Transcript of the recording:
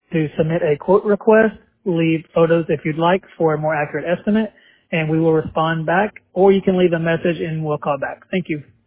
to submit a quote request, leave photos if you'd like for a more accurate estimate, and we will respond back, or you can leave a message and we'll call back. Thank you.